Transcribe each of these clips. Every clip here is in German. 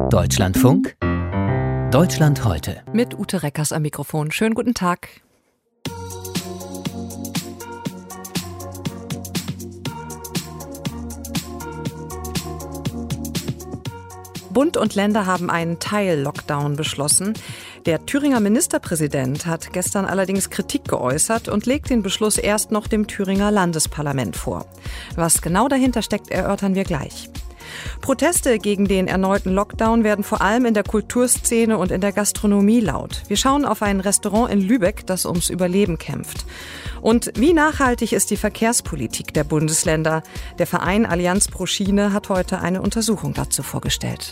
Deutschlandfunk, Deutschland heute. Mit Ute Reckers am Mikrofon. Schönen guten Tag. Bund und Länder haben einen Teil-Lockdown beschlossen. Der Thüringer Ministerpräsident hat gestern allerdings Kritik geäußert und legt den Beschluss erst noch dem Thüringer Landesparlament vor. Was genau dahinter steckt, erörtern wir gleich. Proteste gegen den erneuten Lockdown werden vor allem in der Kulturszene und in der Gastronomie laut. Wir schauen auf ein Restaurant in Lübeck, das ums Überleben kämpft. Und wie nachhaltig ist die Verkehrspolitik der Bundesländer? Der Verein Allianz pro Schiene hat heute eine Untersuchung dazu vorgestellt.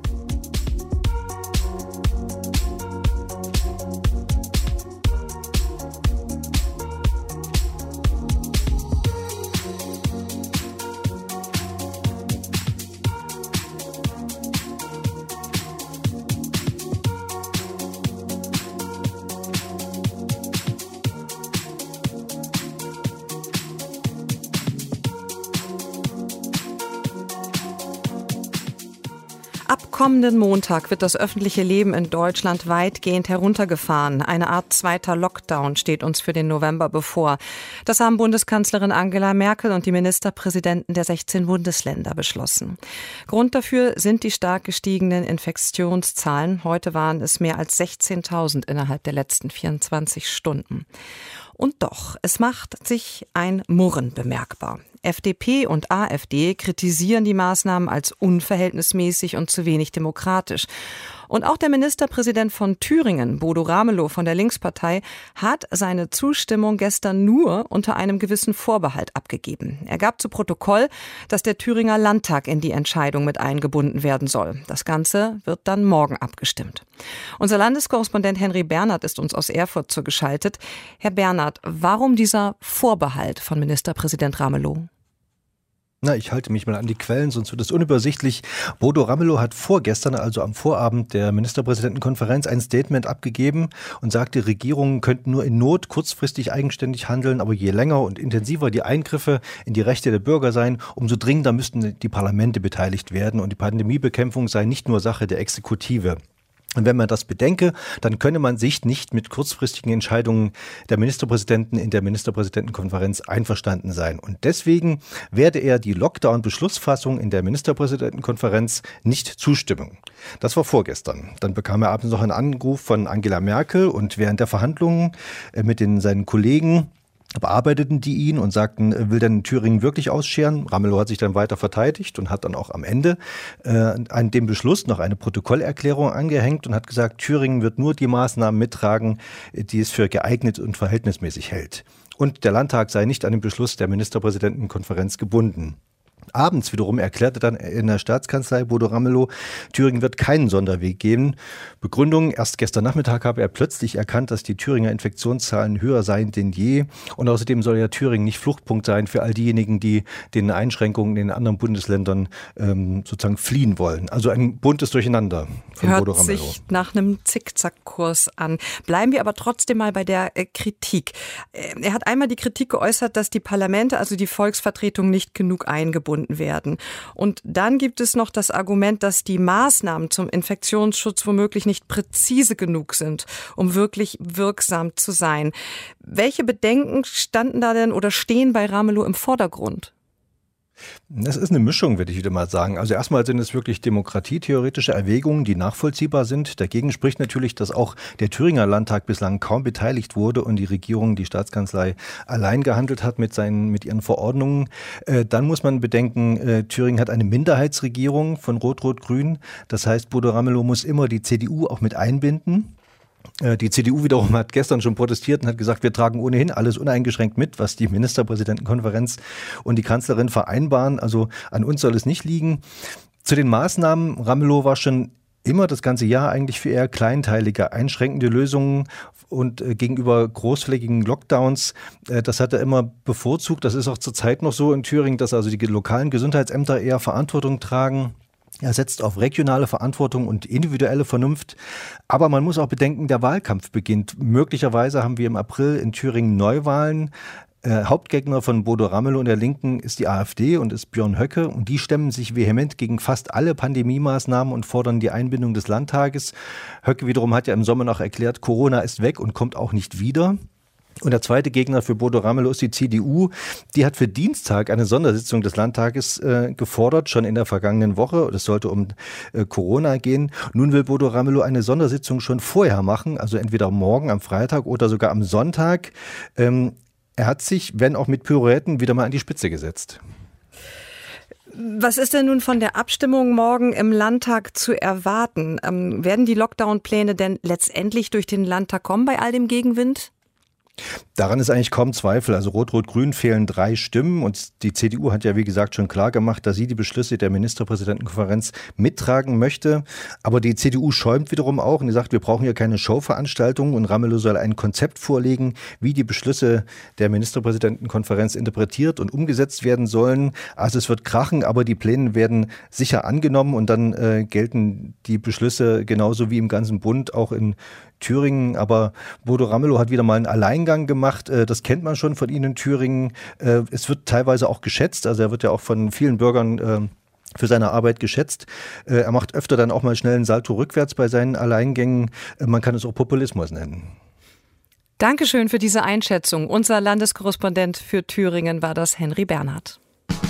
Ab kommenden Montag wird das öffentliche Leben in Deutschland weitgehend heruntergefahren. Eine Art zweiter Lockdown steht uns für den November bevor. Das haben Bundeskanzlerin Angela Merkel und die Ministerpräsidenten der 16 Bundesländer beschlossen. Grund dafür sind die stark gestiegenen Infektionszahlen. Heute waren es mehr als 16.000 innerhalb der letzten 24 Stunden. Und doch, es macht sich ein Murren bemerkbar. FDP und AfD kritisieren die Maßnahmen als unverhältnismäßig und zu wenig demokratisch. Und auch der Ministerpräsident von Thüringen, Bodo Ramelow von der Linkspartei, hat seine Zustimmung gestern nur unter einem gewissen Vorbehalt abgegeben. Er gab zu Protokoll, dass der Thüringer Landtag in die Entscheidung mit eingebunden werden soll. Das Ganze wird dann morgen abgestimmt. Unser Landeskorrespondent Henry Bernhard ist uns aus Erfurt zugeschaltet. Herr Bernhard, warum dieser Vorbehalt von Ministerpräsident Ramelow? Ich halte mich mal an die Quellen, sonst wird es unübersichtlich. Bodo Ramelow hat vorgestern, also am Vorabend der Ministerpräsidentenkonferenz, ein Statement abgegeben und sagte, Regierungen könnten nur in Not kurzfristig eigenständig handeln, aber je länger und intensiver die Eingriffe in die Rechte der Bürger seien, umso dringender müssten die Parlamente beteiligt werden und die Pandemiebekämpfung sei nicht nur Sache der Exekutive. Und wenn man das bedenke, dann könne man sich nicht mit kurzfristigen Entscheidungen der Ministerpräsidenten in der Ministerpräsidentenkonferenz einverstanden sein. Und deswegen werde er die Lockdown-Beschlussfassung in der Ministerpräsidentenkonferenz nicht zustimmen. Das war vorgestern. Dann bekam er abends noch einen Anruf von Angela Merkel und während der Verhandlungen mit seinen Kollegen bearbeiteten die ihn und sagten, will denn Thüringen wirklich ausscheren? Ramelow hat sich dann weiter verteidigt und hat dann auch am Ende an dem Beschluss noch eine Protokollerklärung angehängt und hat gesagt, Thüringen wird nur die Maßnahmen mittragen, die es für geeignet und verhältnismäßig hält. Und der Landtag sei nicht an den Beschluss der Ministerpräsidentenkonferenz gebunden. Abends wiederum erklärte dann in der Staatskanzlei Bodo Ramelow, Thüringen wird keinen Sonderweg geben. Begründung, erst gestern Nachmittag habe er plötzlich erkannt, dass die Thüringer Infektionszahlen höher seien denn je. Und außerdem soll ja Thüringen nicht Fluchtpunkt sein für all diejenigen, die den Einschränkungen in den anderen Bundesländern sozusagen fliehen wollen. Also ein buntes Durcheinander von Bodo Ramelow. Hört sich nach einem Zickzackkurs an. Bleiben wir aber trotzdem mal bei der Kritik. Er hat einmal die Kritik geäußert, dass die Parlamente, also die Volksvertretung, nicht genug eingebunden werden. Und dann gibt es noch das Argument, dass die Maßnahmen zum Infektionsschutz womöglich nicht präzise genug sind, um wirklich wirksam zu sein. Welche Bedenken standen da denn oder stehen bei Ramelow im Vordergrund? Es ist eine Mischung, würde ich wieder mal sagen. Also erstmal sind es wirklich demokratietheoretische Erwägungen, die nachvollziehbar sind. Dagegen spricht natürlich, dass auch der Thüringer Landtag bislang kaum beteiligt wurde und die Regierung, die Staatskanzlei, allein gehandelt hat mit ihren Verordnungen. Dann muss man bedenken, Thüringen hat eine Minderheitsregierung von Rot-Rot-Grün. Das heißt, Bodo Ramelow muss immer die CDU auch mit einbinden. Die CDU wiederum hat gestern schon protestiert und hat gesagt, wir tragen ohnehin alles uneingeschränkt mit, was die Ministerpräsidentenkonferenz und die Kanzlerin vereinbaren. Also an uns soll es nicht liegen. Zu den Maßnahmen, Ramelow war schon immer das ganze Jahr eigentlich für eher kleinteilige, einschränkende Lösungen und gegenüber großflächigen Lockdowns, das hat er immer bevorzugt. Das ist auch zurzeit noch so in Thüringen, dass also die lokalen Gesundheitsämter eher Verantwortung tragen. Er setzt auf regionale Verantwortung und individuelle Vernunft. Aber man muss auch bedenken, der Wahlkampf beginnt. Möglicherweise haben wir im April in Thüringen Neuwahlen. Hauptgegner von Bodo Ramelow in der Linken ist die AfD und ist Björn Höcke. Und die stemmen sich vehement gegen fast alle Pandemie-Maßnahmen und fordern die Einbindung des Landtages. Höcke wiederum hat ja im Sommer noch erklärt, Corona ist weg und kommt auch nicht wieder. Und der zweite Gegner für Bodo Ramelow ist die CDU. Die hat für Dienstag eine Sondersitzung des Landtages gefordert, schon in der vergangenen Woche. Es sollte um Corona gehen. Nun will Bodo Ramelow eine Sondersitzung schon vorher machen, also entweder morgen am Freitag oder sogar am Sonntag. Er hat sich, wenn auch mit Pirouetten, wieder mal an die Spitze gesetzt. Was ist denn nun von der Abstimmung morgen im Landtag zu erwarten? Werden die Lockdown-Pläne denn letztendlich durch den Landtag kommen bei all dem Gegenwind? Daran ist eigentlich kaum Zweifel. Also Rot-Rot-Grün fehlen 3 Stimmen und die CDU hat ja wie gesagt schon klar gemacht, dass sie die Beschlüsse der Ministerpräsidentenkonferenz mittragen möchte. Aber die CDU schäumt wiederum auch und die sagt, wir brauchen ja keine Showveranstaltung und Ramelow soll ein Konzept vorlegen, wie die Beschlüsse der Ministerpräsidentenkonferenz interpretiert und umgesetzt werden sollen. Also es wird krachen, aber die Pläne werden sicher angenommen und dann gelten die Beschlüsse genauso wie im ganzen Bund, auch in Thüringen. Aber Bodo Ramelow hat wieder mal einen Alleingang gemacht. Das kennt man schon von Ihnen in Thüringen. Es wird teilweise auch geschätzt. Also er wird ja auch von vielen Bürgern für seine Arbeit geschätzt. Er macht öfter dann auch mal schnell einen Salto rückwärts bei seinen Alleingängen. Man kann es auch Populismus nennen. Dankeschön für diese Einschätzung. Unser Landeskorrespondent für Thüringen war das Henry Bernhard.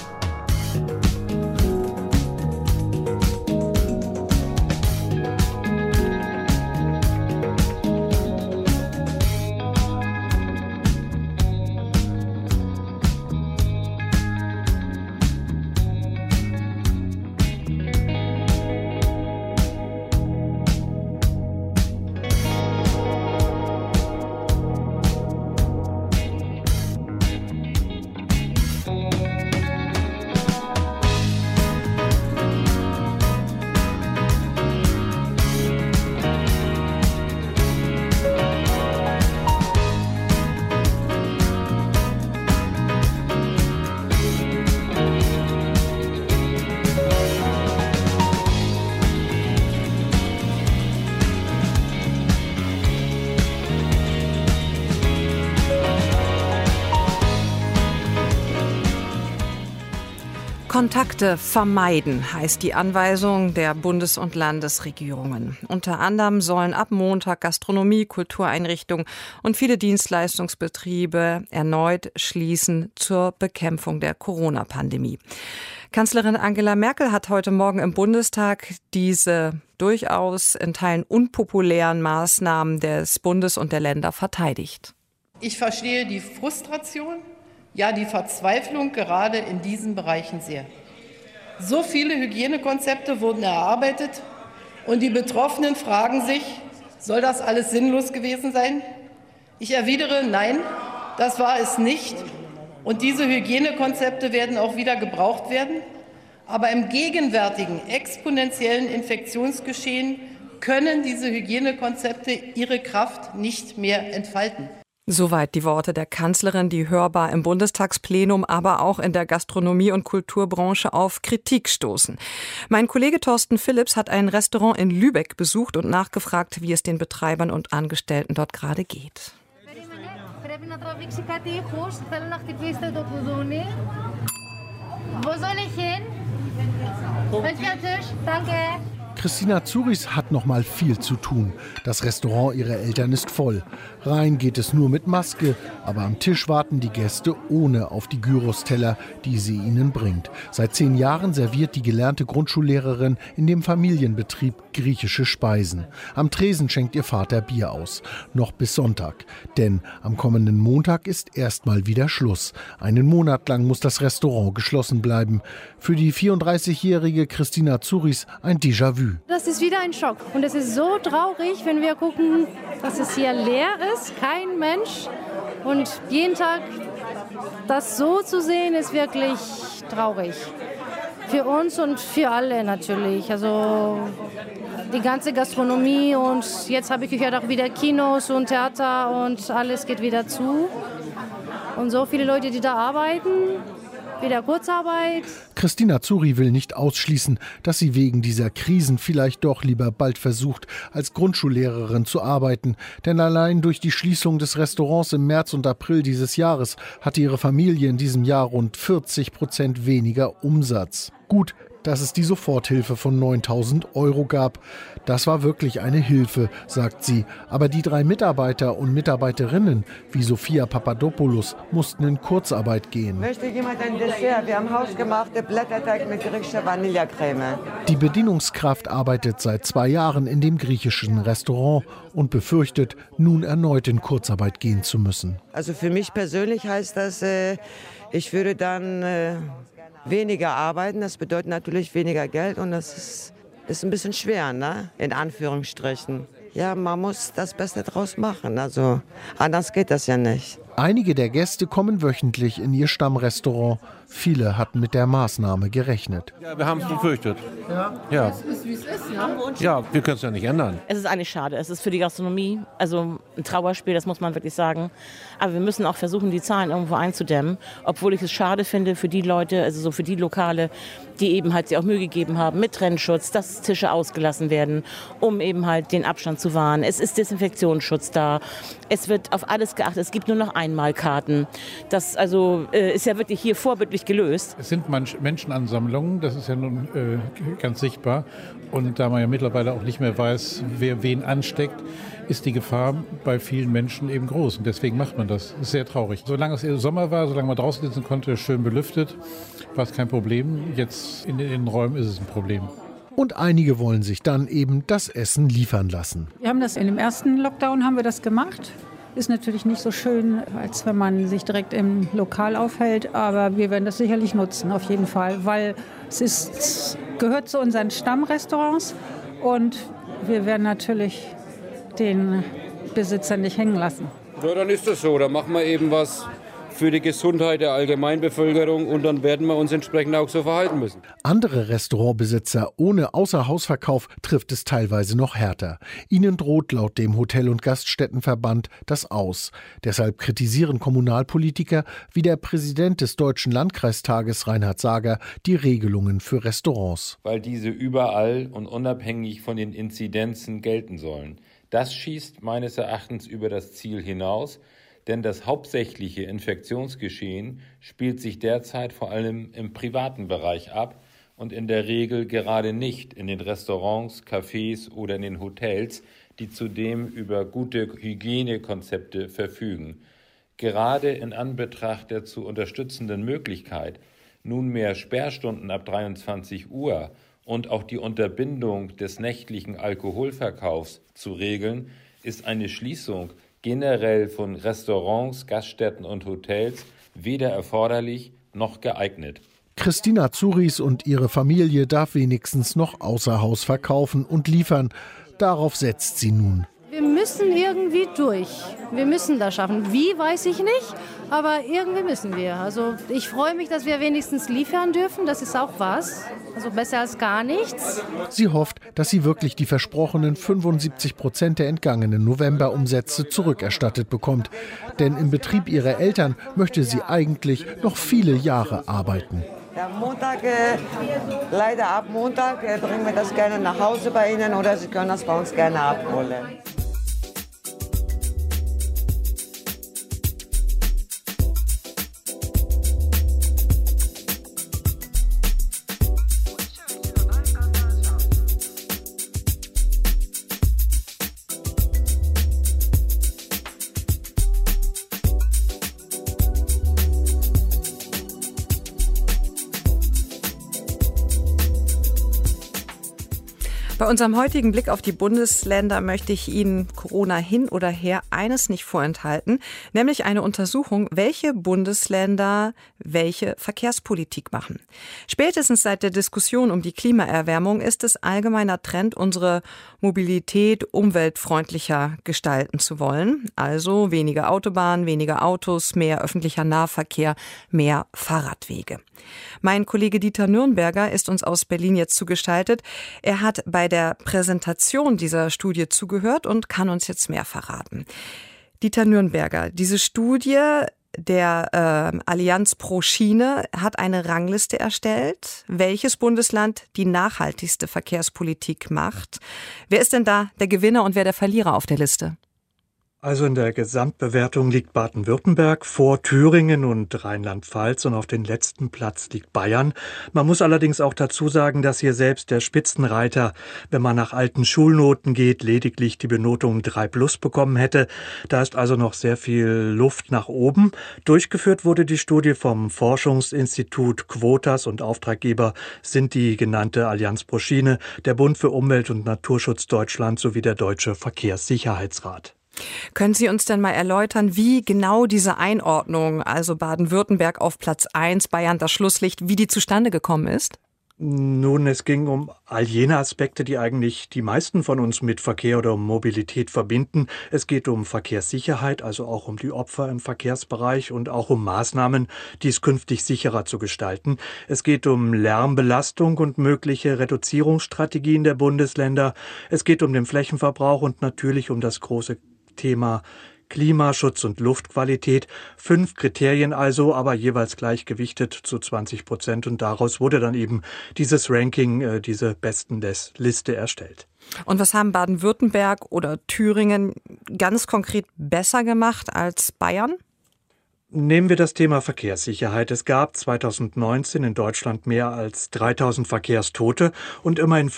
Kontakte vermeiden, heißt die Anweisung der Bundes- und Landesregierungen. Unter anderem sollen ab Montag Gastronomie, Kultureinrichtungen und viele Dienstleistungsbetriebe erneut schließen zur Bekämpfung der Corona-Pandemie. Kanzlerin Angela Merkel hat heute Morgen im Bundestag diese durchaus in Teilen unpopulären Maßnahmen des Bundes und der Länder verteidigt. Ich verstehe die Frustration, ja die Verzweiflung gerade in diesen Bereichen sehr. So viele Hygienekonzepte wurden erarbeitet und die Betroffenen fragen sich, soll das alles sinnlos gewesen sein? Ich erwidere, nein, das war es nicht. Und diese Hygienekonzepte werden auch wieder gebraucht werden. Aber im gegenwärtigen exponentiellen Infektionsgeschehen können diese Hygienekonzepte ihre Kraft nicht mehr entfalten. Soweit die Worte der Kanzlerin, die hörbar im Bundestagsplenum, aber auch in der Gastronomie- und Kulturbranche auf Kritik stoßen. Mein Kollege Thorsten Philipps hat ein Restaurant in Lübeck besucht und nachgefragt, wie es den Betreibern und Angestellten dort gerade geht. Wo soll ich hin? Welcher Tisch? Danke. Christina Zuris hat noch mal viel zu tun. Das Restaurant ihrer Eltern ist voll. Rein geht es nur mit Maske, aber am Tisch warten die Gäste ohne auf die Gyrosteller, die sie ihnen bringt. Seit 10 Jahren serviert die gelernte Grundschullehrerin in dem Familienbetrieb griechische Speisen. Am Tresen schenkt ihr Vater Bier aus. Noch bis Sonntag. Denn am kommenden Montag ist erstmal wieder Schluss. Einen Monat lang muss das Restaurant geschlossen bleiben. Für die 34-jährige Christina Zuris ein Déjà-vu. Das ist wieder ein Schock. Und es ist so traurig, wenn wir gucken, dass es hier leer ist, kein Mensch. Und jeden Tag das so zu sehen, ist wirklich traurig. Für uns und für alle natürlich. Also die ganze Gastronomie und jetzt habe ich gehört auch wieder Kinos und Theater und alles geht wieder zu. Und so viele Leute, die da arbeiten, wieder Kurzarbeit. Christina Zuri will nicht ausschließen, dass sie wegen dieser Krisen vielleicht doch lieber bald versucht, als Grundschullehrerin zu arbeiten. Denn allein durch die Schließung des Restaurants im März und April dieses Jahres hatte ihre Familie in diesem Jahr rund 40% weniger Umsatz. Gut, dass es die Soforthilfe von 9.000 € gab. Das war wirklich eine Hilfe, sagt sie. Aber die 3 Mitarbeiter und Mitarbeiterinnen, wie Sophia Papadopoulos, mussten in Kurzarbeit gehen. Möchte jemand ein Dessert? Wir haben hausgemachte Blätterteig mit griechischer Vanillecreme. Die Bedienungskraft arbeitet seit 2 Jahren in dem griechischen Restaurant und befürchtet, nun erneut in Kurzarbeit gehen zu müssen. Also für mich persönlich heißt das, ich würde dann weniger arbeiten. Das bedeutet natürlich weniger Geld und das ist ein bisschen schwer, ne? In Anführungsstrichen. Ja, man muss das Beste draus machen. Also anders geht das ja nicht. Einige der Gäste kommen wöchentlich in ihr Stammrestaurant. Viele hatten mit der Maßnahme gerechnet. Ja, wir haben es befürchtet. Ja. Es ist, wie es ist, ja? Ja, wir können es ja nicht ändern. Es ist eigentlich schade. Es ist für die Gastronomie, also ein Trauerspiel, das muss man wirklich sagen. Aber wir müssen auch versuchen, die Zahlen irgendwo einzudämmen. Obwohl ich es schade finde für die Leute, also so für die Lokale, die eben halt sich auch Mühe gegeben haben mit Trennschutz, dass Tische ausgelassen werden, um eben halt den Abstand zu wahren. Es ist Desinfektionsschutz da. Es wird auf alles geachtet. Es gibt nur noch Einmalkarten. Das also ist ja wirklich hier vorbildlich gelöst. Es sind Menschenansammlungen, das ist ja nun ganz sichtbar. Und da man ja mittlerweile auch nicht mehr weiß, wer wen ansteckt, ist die Gefahr bei vielen Menschen eben groß. Und deswegen macht man das. Das ist sehr traurig. Solange es Sommer war, solange man draußen sitzen konnte, schön belüftet, war es kein Problem. Jetzt in den Räumen ist es ein Problem. Und einige wollen sich dann eben das Essen liefern lassen. Wir haben das in dem ersten Lockdown haben wir das gemacht. Ist natürlich nicht so schön, als wenn man sich direkt im Lokal aufhält, aber wir werden das sicherlich nutzen, auf jeden Fall, weil es gehört zu unseren Stammrestaurants und wir werden natürlich den Besitzer nicht hängen lassen. Ja, dann ist das so, dann machen wir eben was für die Gesundheit der Allgemeinbevölkerung und dann werden wir uns entsprechend auch so verhalten müssen. Andere Restaurantbesitzer ohne Außerhausverkauf trifft es teilweise noch härter. Ihnen droht laut dem Hotel- und Gaststättenverband das Aus. Deshalb kritisieren Kommunalpolitiker wie der Präsident des Deutschen Landkreistages Reinhard Sager die Regelungen für Restaurants. Weil diese überall und unabhängig von den Inzidenzen gelten sollen. Das schießt meines Erachtens über das Ziel hinaus. Denn das hauptsächliche Infektionsgeschehen spielt sich derzeit vor allem im privaten Bereich ab und in der Regel gerade nicht in den Restaurants, Cafés oder in den Hotels, die zudem über gute Hygienekonzepte verfügen. Gerade in Anbetracht der zu unterstützenden Möglichkeit, nunmehr Sperrstunden ab 23 Uhr und auch die Unterbindung des nächtlichen Alkoholverkaufs zu regeln, ist eine Schließung generell von Restaurants, Gaststätten und Hotels weder erforderlich noch geeignet. Christina Zuris und ihre Familie darf wenigstens noch außer Haus verkaufen und liefern. Darauf setzt sie nun. Wir müssen irgendwie durch. Wir müssen das schaffen. Wie, weiß ich nicht, aber irgendwie müssen wir. Also ich freue mich, dass wir wenigstens liefern dürfen. Das ist auch was. Also besser als gar nichts. Sie hofft, dass sie wirklich die versprochenen 75% der entgangenen Novemberumsätze zurückerstattet bekommt. Denn im Betrieb ihrer Eltern möchte sie eigentlich noch viele Jahre arbeiten. Ja, Montag, leider ab Montag bringen wir das gerne nach Hause bei Ihnen oder Sie können das bei uns gerne abholen. Bei unserem heutigen Blick auf die Bundesländer möchte ich Ihnen, Corona hin oder her, eines nicht vorenthalten, nämlich eine Untersuchung, welche Bundesländer welche Verkehrspolitik machen. Spätestens seit der Diskussion um die Klimaerwärmung ist es allgemeiner Trend, unsere Mobilität umweltfreundlicher gestalten zu wollen. Also weniger Autobahnen, weniger Autos, mehr öffentlicher Nahverkehr, mehr Fahrradwege. Mein Kollege Dieter Nürnberger ist uns aus Berlin jetzt zugeschaltet. Er hat bei der Präsentation dieser Studie zugehört und kann uns jetzt mehr verraten. Dieter Nürnberger, diese Studie der Allianz pro Schiene hat eine Rangliste erstellt, welches Bundesland die nachhaltigste Verkehrspolitik macht. Wer ist denn da der Gewinner und wer der Verlierer auf der Liste? Also in der Gesamtbewertung liegt Baden-Württemberg vor Thüringen und Rheinland-Pfalz und auf den letzten Platz liegt Bayern. Man muss allerdings auch dazu sagen, dass hier selbst der Spitzenreiter, wenn man nach alten Schulnoten geht, lediglich die Benotung 3+ bekommen hätte. Da ist also noch sehr viel Luft nach oben. Durchgeführt wurde die Studie vom Forschungsinstitut Quotas und Auftraggeber sind die genannte Allianz pro Schiene, der Bund für Umwelt und Naturschutz Deutschland sowie der Deutsche Verkehrssicherheitsrat. Können Sie uns denn mal erläutern, wie genau diese Einordnung, also Baden-Württemberg auf Platz 1, Bayern das Schlusslicht, wie die zustande gekommen ist? Nun, es ging um all jene Aspekte, die eigentlich die meisten von uns mit Verkehr oder Mobilität verbinden. Es geht um Verkehrssicherheit, also auch um die Opfer im Verkehrsbereich und auch um Maßnahmen, dies künftig sicherer zu gestalten. Es geht um Lärmbelastung und mögliche Reduzierungsstrategien der Bundesländer. Es geht um den Flächenverbrauch und natürlich um das große Thema Klimaschutz und Luftqualität. 5 Kriterien also, aber jeweils gleichgewichtet zu 20%. Und daraus wurde dann eben dieses Ranking, diese Bestenliste erstellt. Und was haben Baden-Württemberg oder Thüringen ganz konkret besser gemacht als Bayern? Nehmen wir das Thema Verkehrssicherheit. Es gab 2019 in Deutschland mehr als 3000 Verkehrstote und immerhin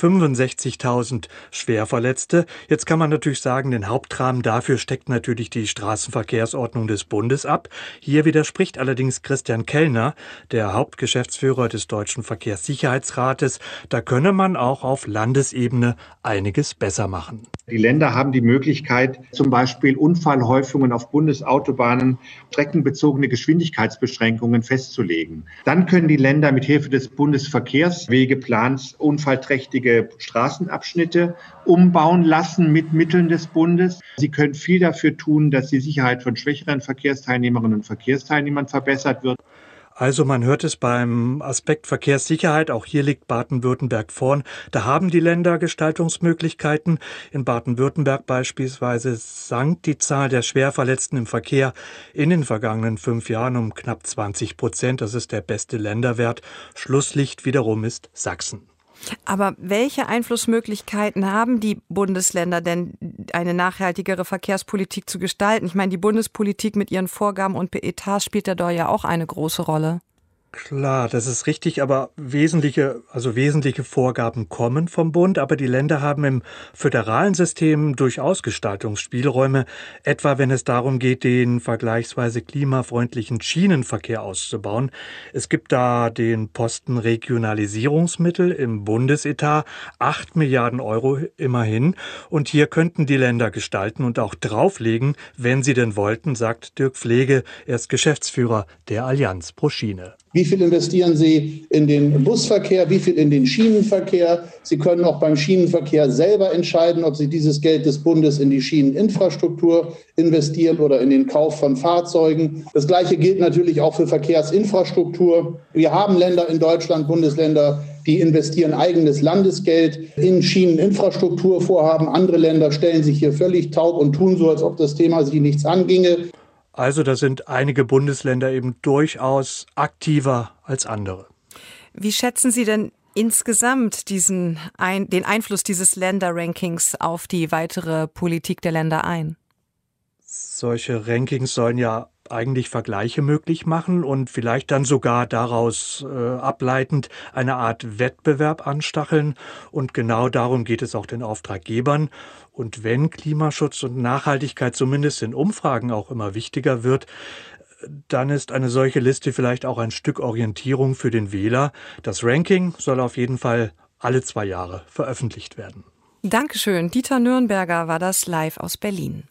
65.000 Schwerverletzte. Jetzt kann man natürlich sagen, den Hauptrahmen dafür steckt natürlich die Straßenverkehrsordnung des Bundes ab. Hier widerspricht allerdings Christian Kellner, der Hauptgeschäftsführer des Deutschen Verkehrssicherheitsrates. Da könne man auch auf Landesebene einiges besser machen. Die Länder haben die Möglichkeit, zum Beispiel Unfallhäufungen auf Bundesautobahnen, streckenbezogene Geschwindigkeitsbeschränkungen festzulegen. Dann können die Länder mit Hilfe des Bundesverkehrswegeplans unfallträchtige Straßenabschnitte umbauen lassen mit Mitteln des Bundes. Sie können viel dafür tun, dass die Sicherheit von schwächeren Verkehrsteilnehmerinnen und Verkehrsteilnehmern verbessert wird. Also man hört es beim Aspekt Verkehrssicherheit, auch hier liegt Baden-Württemberg vorn. Da haben die Länder Gestaltungsmöglichkeiten. In Baden-Württemberg beispielsweise sank die Zahl der Schwerverletzten im Verkehr in den vergangenen 5 Jahren um knapp 20%. Das ist der beste Länderwert. Schlusslicht wiederum ist Sachsen. Aber welche Einflussmöglichkeiten haben die Bundesländer denn, eine nachhaltigere Verkehrspolitik zu gestalten? Ich meine, die Bundespolitik mit ihren Vorgaben und Etats spielt da ja auch eine große Rolle. Klar, das ist richtig, aber wesentliche Vorgaben kommen vom Bund, aber die Länder haben im föderalen System durchaus Gestaltungsspielräume, etwa wenn es darum geht, den vergleichsweise klimafreundlichen Schienenverkehr auszubauen. Es gibt da den Posten Regionalisierungsmittel im Bundesetat, 8 Milliarden Euro immerhin, und hier könnten die Länder gestalten und auch drauflegen, wenn sie denn wollten, sagt Dirk Pflege, er ist Geschäftsführer der Allianz pro Schiene. Wie viel investieren Sie in den Busverkehr, wie viel in den Schienenverkehr? Sie können auch beim Schienenverkehr selber entscheiden, ob Sie dieses Geld des Bundes in die Schieneninfrastruktur investieren oder in den Kauf von Fahrzeugen. Das Gleiche gilt natürlich auch für Verkehrsinfrastruktur. Wir haben Länder in Deutschland, Bundesländer, die investieren eigenes Landesgeld in Schieneninfrastrukturvorhaben. Andere Länder stellen sich hier völlig taub und tun so, als ob das Thema sie nichts anginge. Also da sind einige Bundesländer eben durchaus aktiver als andere. Wie schätzen Sie denn insgesamt den Einfluss dieses Länderrankings auf die weitere Politik der Länder ein? Solche Rankings sollen ja eigentlich Vergleiche möglich machen und vielleicht dann sogar daraus ableitend eine Art Wettbewerb anstacheln. Und genau darum geht es auch den Auftraggebern. Und wenn Klimaschutz und Nachhaltigkeit zumindest in Umfragen auch immer wichtiger wird, dann ist eine solche Liste vielleicht auch ein Stück Orientierung für den Wähler. Das Ranking soll auf jeden Fall alle 2 Jahre veröffentlicht werden. Dankeschön. Dieter Nürnberger war das live aus Berlin.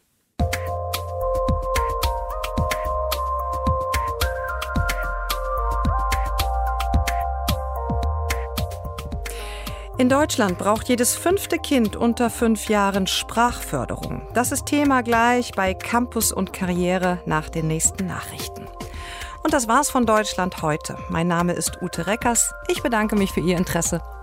In Deutschland braucht jedes 5. Kind unter 5 Jahren Sprachförderung. Das ist Thema gleich bei Campus und Karriere nach den nächsten Nachrichten. Und das war's von Deutschland heute. Mein Name ist Ute Reckers. Ich bedanke mich für Ihr Interesse.